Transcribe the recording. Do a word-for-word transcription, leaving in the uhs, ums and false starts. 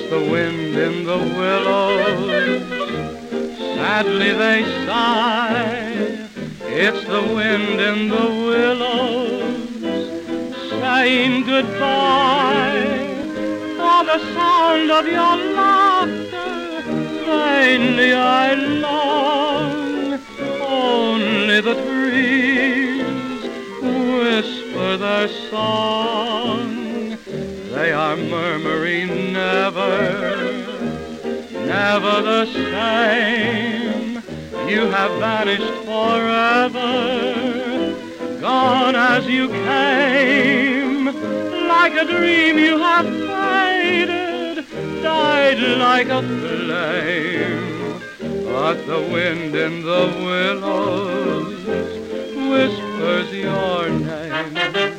the wind in the willows, sadly they sigh. It's the wind in the willows, saying goodbye. For the sound of your laughter, vainly I long. Only the trees whisper their song. They are murmuring never, never the same. You have vanished forever, gone as you came. Like a dream you have faded, died like a flame. But the wind in the willows whispers your name.